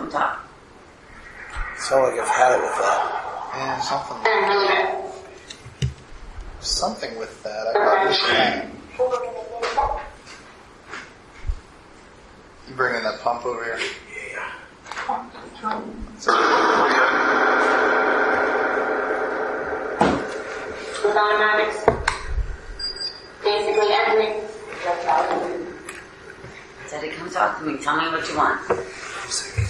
Come talk. It's not like I've had it with that. Yeah, something with that. I probably should have. You bringing that pump over here? Yeah. With automatics, basically everything. Daddy, come talk to me. Tell me what you want. I'm sick.